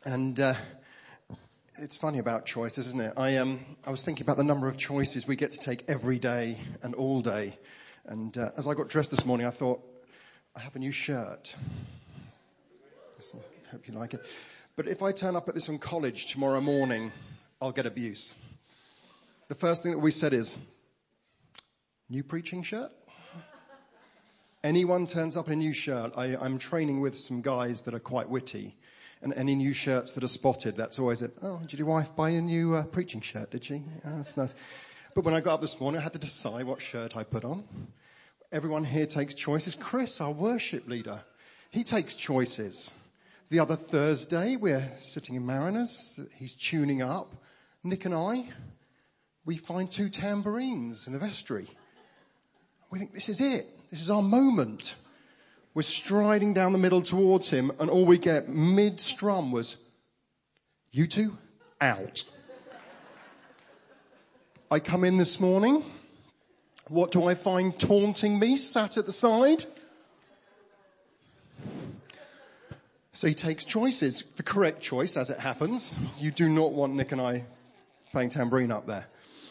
And it's funny about choices, isn't it? I was thinking about the number of choices we get to take every day and all day. And as I got dressed this morning, I thought, I have a new shirt. So I hope you like it. But if I turn up at this on college tomorrow morning, I'll get abuse. The first thing that we said is, new preaching shirt? Anyone turns up in a new shirt, I'm training with some guys that are quite witty. And any new shirts that are spotted, that's always it. Oh, did your wife buy a new preaching shirt, did she? Oh, that's nice. But when I got up this morning, I had to decide what shirt I put on. Everyone here takes choices. Chris, our worship leader, he takes choices. The other Thursday, we're sitting in Mariners. He's tuning up. Nick and I, we find 2 tambourines in the vestry. We think, this is it. This is our moment. We're striding down the middle towards him, and all we get mid-strum was, you two, out. I come in this morning. What do I find taunting me, sat at the side? So he takes choices. The correct choice, as it happens. You do not want Nick and I playing tambourine up there.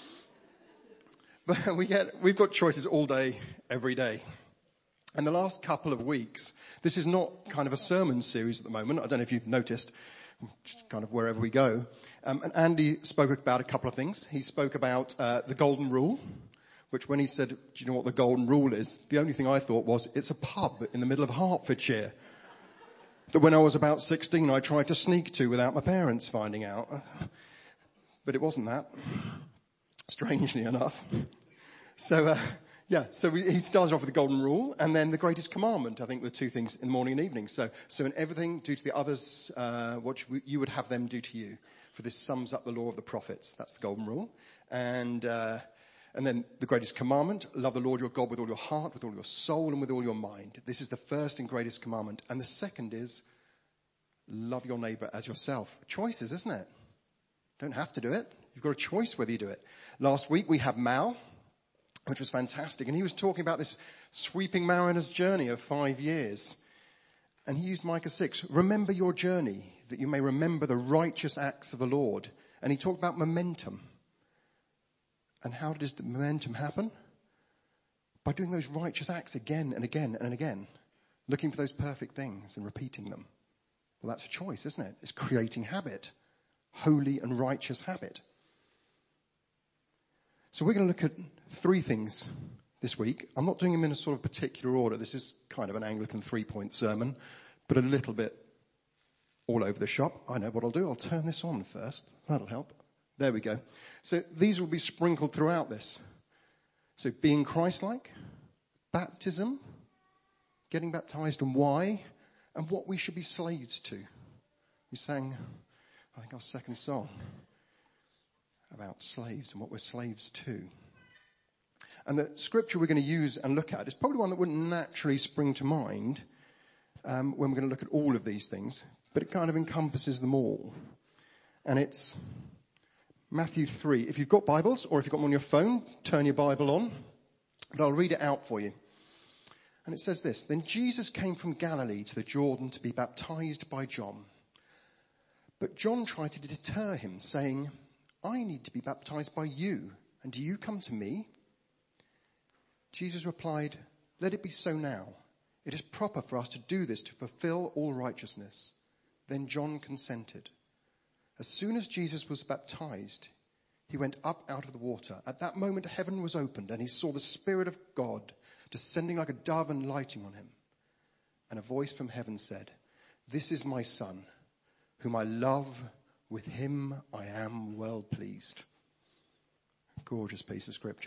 But we've got choices all day, every day. And the last couple of weeks, this is not kind of a sermon series at the moment. I don't know if you've noticed, just kind of wherever we go. And Andy spoke about a couple of things. He spoke about the golden rule, which when he said, do you know what the golden rule is? The only thing I thought was, it's a pub in the middle of Hertfordshire that when I was about 16, I tried to sneak to without my parents finding out. But it wasn't that, strangely enough. So he started off with the golden rule and then the greatest commandment. I think the 2 things in the morning and evening. So in everything, do to the others what you would have them do to you. For this sums up the law of the prophets. That's the golden rule. And then the greatest commandment, love the Lord your God with all your heart, with all your soul, and with all your mind. This is the first and greatest commandment. And the second is, love your neighbour as yourself. Choices, isn't it? Don't have to do it. You've got a choice whether you do it. Last week we had Mal, which was fantastic. And he was talking about this sweeping Mariner's journey of 5 years. And he used Micah 6. Remember your journey, that you may remember the righteous acts of the Lord. And he talked about momentum. And how does the momentum happen? By doing those righteous acts again and again and again. Looking for those perfect things and repeating them. Well, that's a choice, isn't it? It's creating habit. Holy and righteous habit. So we're going to look at 3 things this week. I'm not doing them in a sort of particular order. This is kind of an Anglican 3-point sermon, but a little bit all over the shop. I know what I'll do. I'll turn this on first. That'll help. There we go. So these will be sprinkled throughout this. So being Christ-like, baptism, getting baptized and why, and what we should be slaves to. We sang, I think, our second song about slaves and what we're slaves to. And the scripture we're going to use and look at is probably one that wouldn't naturally spring to mind when we're going to look at all of these things, but it kind of encompasses them all. And it's Matthew 3. If you've got Bibles or if you've got them on your phone, turn your Bible on. But I'll read it out for you. And it says this, Then Jesus came from Galilee to the Jordan to be baptized by John. But John tried to deter him, saying, I need to be baptized by you, and do you come to me? Jesus replied, Let it be so now. It is proper for us to do this to fulfill all righteousness. Then John consented. As soon as Jesus was baptized, he went up out of the water. At that moment, heaven was opened, and he saw the Spirit of God descending like a dove and lighting on him. And a voice from heaven said, This is my Son, whom I love. With him I am well pleased. Gorgeous piece of scripture.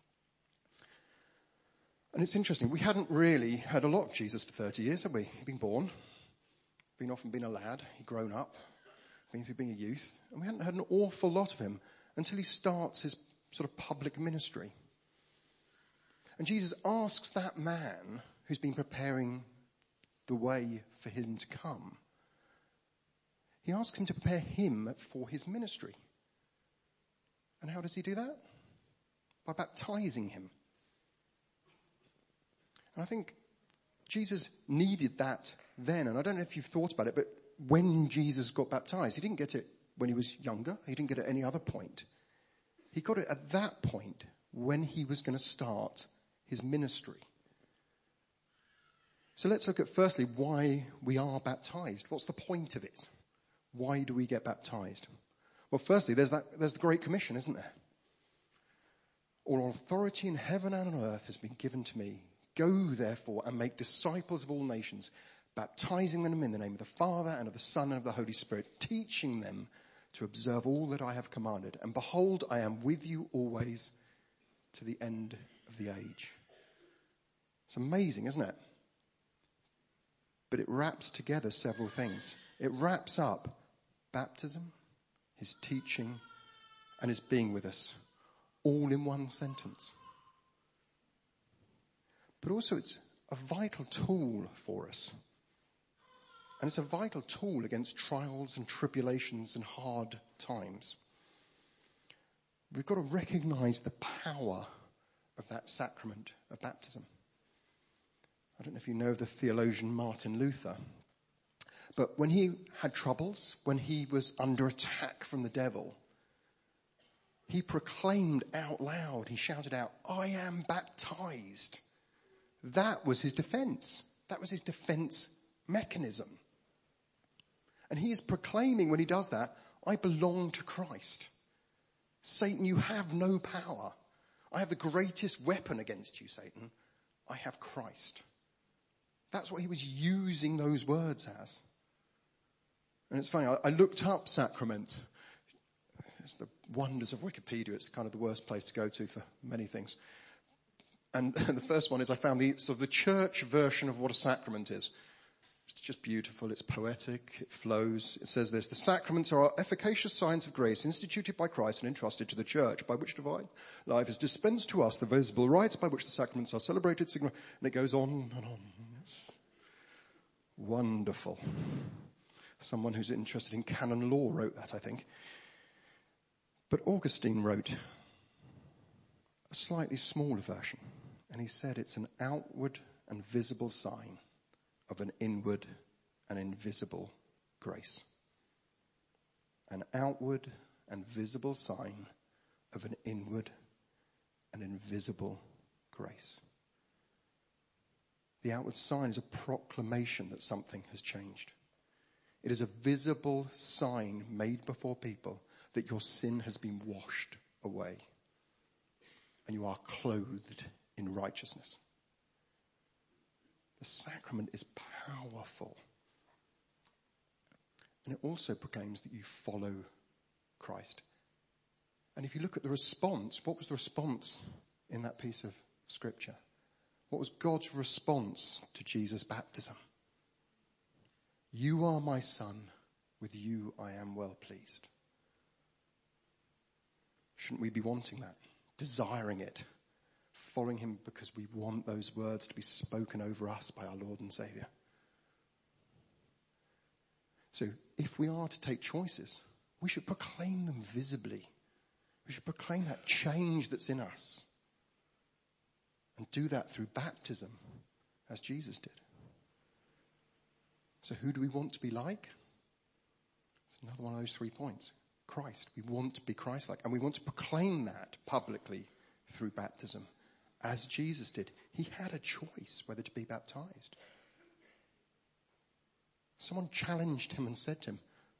And it's interesting, we hadn't really heard a lot of Jesus for 30 years, have we? He'd been born, often been a lad, he'd grown up, been through being a youth, and we hadn't heard an awful lot of him until he starts his sort of public ministry. And Jesus asks that man who's been preparing the way for him to come, he asks him to prepare him for his ministry. And how does he do that? By baptizing him. And I think Jesus needed that then. And I don't know if you've thought about it, but when Jesus got baptized. He didn't get it when he was younger. He didn't get it at any other point. He got it at that point when he was going to start his ministry. So let's look at firstly why we are baptized. What's the point of it? Why do we get baptized? Well, firstly, there's the Great Commission, isn't there? All authority in heaven and on earth has been given to me. Go, therefore, and make disciples of all nations, baptizing them in the name of the Father and of the Son and of the Holy Spirit, teaching them to observe all that I have commanded. And behold, I am with you always to the end of the age. It's amazing, isn't it? But it wraps together several things. It wraps up baptism, his teaching, and his being with us, all in one sentence. But also it's a vital tool for us. And it's a vital tool against trials and tribulations and hard times. We've got to recognize the power of that sacrament of baptism. I don't know if you know the theologian Martin Luther, but when he had troubles, when he was under attack from the devil, he proclaimed out loud, he shouted out, "I am baptized." That was his defense. That was his defense mechanism. And he is proclaiming when he does that, I belong to Christ. Satan, you have no power. I have the greatest weapon against you, Satan. I have Christ. That's what he was using those words as. And it's funny, I looked up sacrament. It's the wonders of Wikipedia. It's kind of the worst place to go to for many things. And the first one is I found the sort of the church version of what a sacrament is. It's just beautiful. It's poetic. It flows. It says this: the sacraments are efficacious signs of grace instituted by Christ and entrusted to the church, by which divine life is dispensed to us, the visible rites by which the sacraments are celebrated. And it goes on and on. It's wonderful. Someone who's interested in canon law wrote that, I think. But Augustine wrote a slightly smaller version. And he said it's an outward and visible sign of an inward and invisible grace. An outward and visible sign of an inward and invisible grace. The outward sign is a proclamation that something has changed. It is a visible sign made before people that your sin has been washed away and you are clothed in righteousness. The sacrament is powerful. And it also proclaims that you follow Christ. And if you look at the response, what was the response in that piece of scripture? What was God's response to Jesus' baptism? You are my son, with you I am well pleased. Shouldn't we be wanting that? Desiring it? Following him because we want those words to be spoken over us by our Lord and Saviour. So if we are to take choices, we should proclaim them visibly. We should proclaim that change that's in us. And do that through baptism, as Jesus did. So who do we want to be like? It's another one of those 3 points. Christ. We want to be Christ-like. And we want to proclaim that publicly through baptism, as Jesus did. He had a choice whether to be baptized. Someone challenged him and said to him,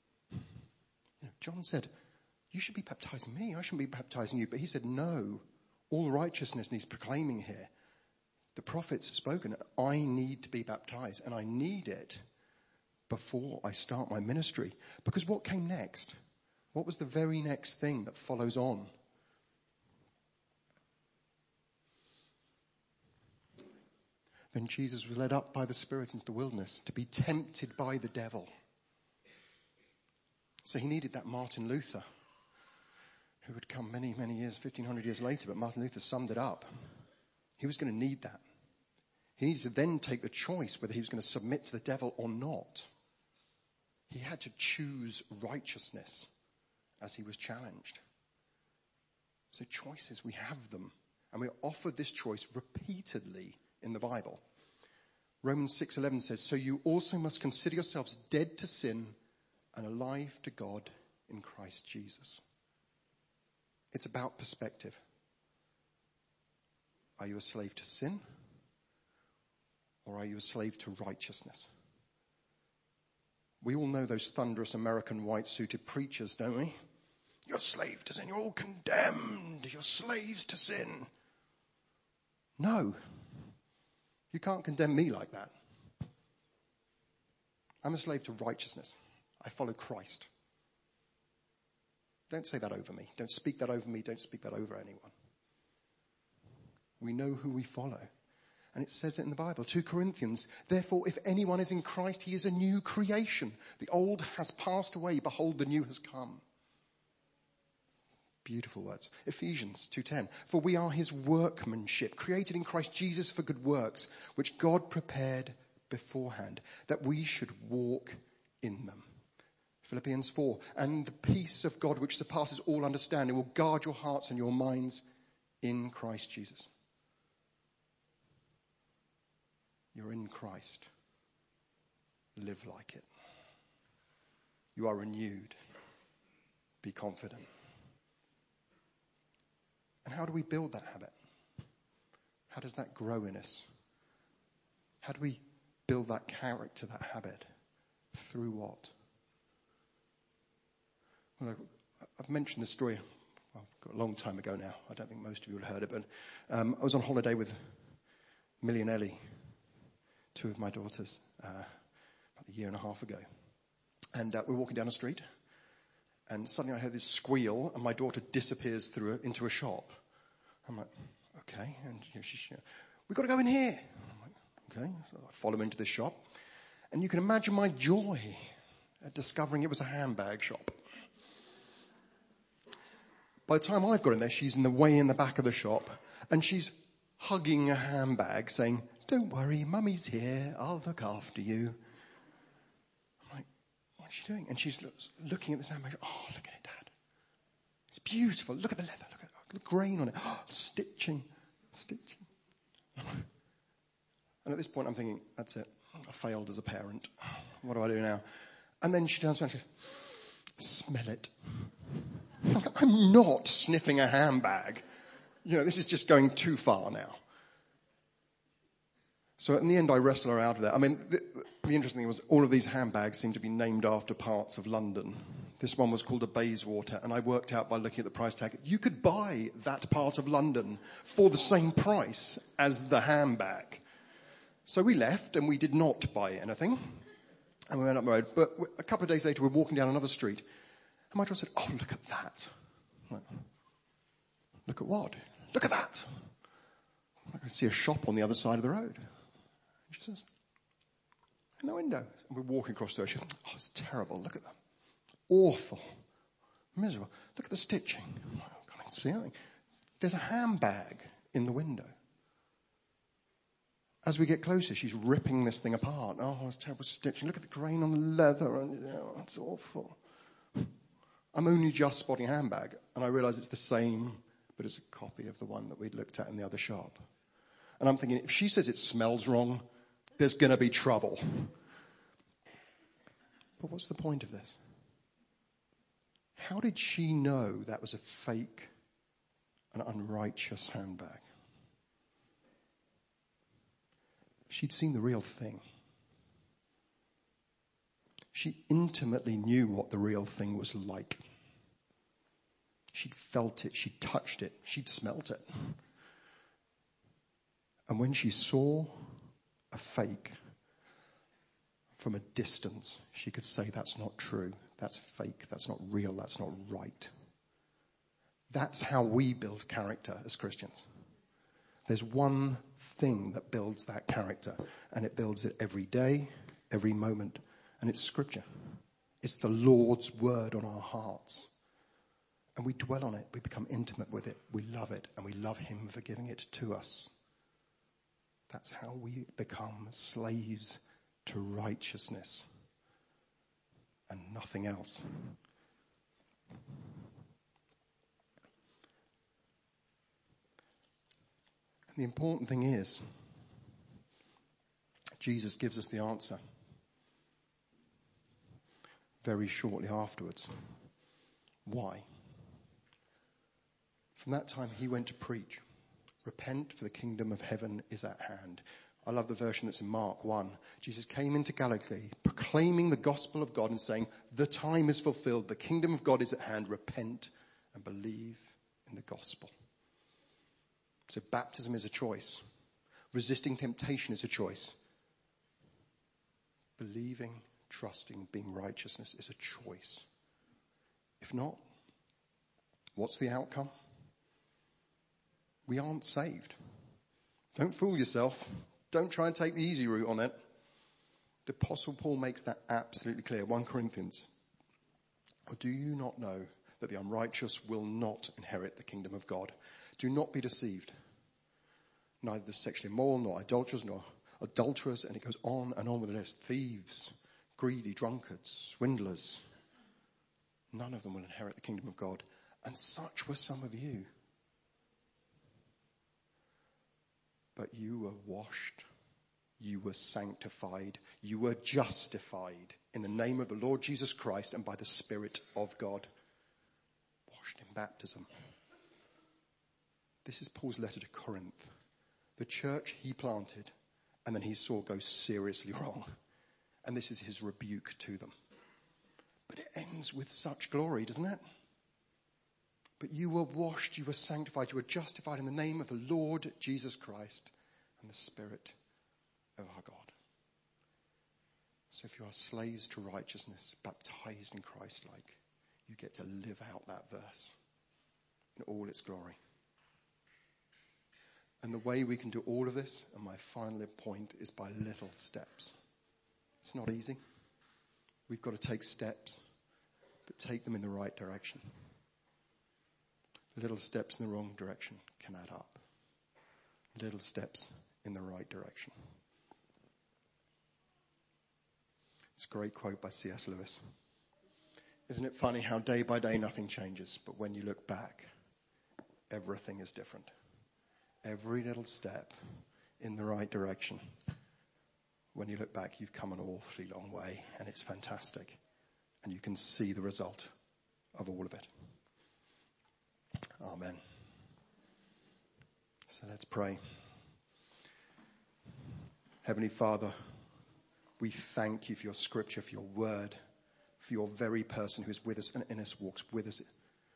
John said, you should be baptizing me. I shouldn't be baptizing you. But he said, no, all righteousness, and he's proclaiming here, the prophets have spoken, I need to be baptized, and I need it before I start my ministry. Because what came next? What was the very next thing that follows on? Then Jesus was led up by the Spirit into the wilderness to be tempted by the devil. So he needed that Martin Luther, who would come many, many years, 1500 years later, but Martin Luther summed it up. He was going to need that. He needed to then take the choice whether he was going to submit to the devil or not. He had to choose righteousness as he was challenged. So choices, we have them. And we're offered this choice repeatedly in the Bible. Romans 6:11 says, so you also must consider yourselves dead to sin and alive to God in Christ Jesus. It's about perspective. Are you a slave to sin? Or are you a slave to righteousness? We all know those thunderous American white-suited preachers, don't we? You're a slave to sin. You're all condemned. You're slaves to sin. No. You can't condemn me like that. I'm a slave to righteousness. I follow Christ. Don't say that over me. Don't speak that over me. Don't speak that over anyone. We know who we follow. And it says it in the Bible, 2 Corinthians, therefore, if anyone is in Christ, he is a new creation. The old has passed away. Behold, the new has come. Beautiful words. Ephesians 2:10, for we are his workmanship, created in Christ Jesus for good works, which God prepared beforehand, that we should walk in them. Philippians 4, and the peace of God, which surpasses all understanding, will guard your hearts and your minds in Christ Jesus. You're in Christ. Live like it. You are renewed. Be confident. And how do we build that habit? How does that grow in us? How do we build that character, that habit? Through what? Well, I've mentioned this story a long time ago now. I don't think most of you have heard it, but I was on holiday with Millie and Ellie, two of my daughters, about a year and a half ago. And we're walking down the street, and suddenly I heard this squeal, and my daughter disappears into a shop. I'm like, okay. And we've got to go in here. I'm like, okay. So I follow into this shop. And you can imagine my joy at discovering it was a handbag shop. By the time I've got in there, she's in the back of the shop, and she's hugging a handbag saying, don't worry, Mummy's here. I'll look after you. I'm like, what's she doing? And she's looking at this handbag. Oh, look at it, Dad. It's beautiful. Look at the leather. Look at the grain on it. Oh, stitching. And at this point, I'm thinking, that's it. I failed as a parent. What do I do now? And then she turns around and she goes, smell it. I'm not sniffing a handbag. This is just going too far now. So in the end, I wrestle her out of that. I mean, the interesting thing was all of these handbags seem to be named after parts of London. This one was called a Bayswater, and I worked out by looking at the price tag, you could buy that part of London for the same price as the handbag. So we left, and we did not buy anything, and we went up the road. But a couple of days later, we're walking down another street, and my daughter said, oh, look at that. I'm like, look at what? Look at that. I can see a shop on the other side of the road. And she says, in the window. And we're walking across there. She goes, oh, it's terrible. Look at that. Awful. Miserable. Look at the stitching. I can't see anything. There's a handbag in the window. As we get closer, she's ripping this thing apart. Oh, it's terrible stitching. Look at the grain on the leather. And, it's awful. I'm only just spotting a handbag. And I realize it's the same, but it's a copy of the one that we'd looked at in the other shop. And I'm thinking, if she says it smells wrong, there's going to be trouble. But what's the point of this? How did she know that was a fake and unrighteous handbag? She'd seen the real thing. She intimately knew what the real thing was like. She'd felt it, she'd touched it, she'd smelt it. And when she saw a fake from a distance, she could say, that's not true, that's fake, that's not real, that's not right. That's how we build character as Christians. There's one thing that builds that character, and it builds it every day, every moment, and it's Scripture. It's the Lord's word on our hearts. And we dwell on it, we become intimate with it, we love it, and we love Him for giving it to us. That's how we become slaves to righteousness and nothing else. And the important thing is, Jesus gives us the answer very shortly afterwards. Why? From that time he went to preach, repent, for the kingdom of heaven is at hand. I love the version that's in Mark 1. Jesus came into Galilee, proclaiming the gospel of God and saying, the time is fulfilled, the kingdom of God is at hand, repent and believe in the gospel. So baptism is a choice. Resisting temptation is a choice. Believing, trusting, being righteousness is a choice. If not, what's the outcome? We aren't saved. Don't fool yourself. Don't try and take the easy route on it. The Apostle Paul makes that absolutely clear. 1 Corinthians. Or do you not know that the unrighteous will not inherit the kingdom of God? Do not be deceived. Neither the sexually immoral, nor idolaters, nor adulterers, and it goes on and on with the list. Thieves, greedy, drunkards, swindlers. None of them will inherit the kingdom of God. And such were some of you. But you were washed, you were sanctified, you were justified in the name of the Lord Jesus Christ and by the Spirit of God. Washed in baptism. This is Paul's letter to Corinth. The church he planted and then he saw go seriously wrong. And this is his rebuke to them. But it ends with such glory, doesn't it? But you were washed, you were sanctified, you were justified in the name of the Lord Jesus Christ and the Spirit of our God. So if you are slaves to righteousness, baptized in Christ-like, you get to live out that verse in all its glory. And the way we can do all of this, and my final point, is by little steps. It's not easy. We've got to take steps, but take them in the right direction. Little steps in the wrong direction can add up. Little steps in the right direction. It's a great quote by C.S. Lewis. Isn't it funny how day by day nothing changes, but when you look back, everything is different. Every little step in the right direction. When you look back, you've come an awfully long way, and it's fantastic. And you can see the result of all of it. Amen. So let's pray. Heavenly Father, we thank you for your scripture, for your word, for your very person who is with us and in us, walks with us.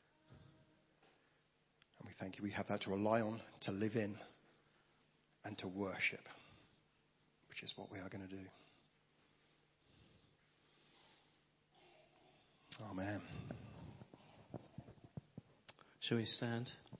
And we thank you we have that to rely on, to live in, and to worship, which is what we are going to do. Amen. Shall we stand?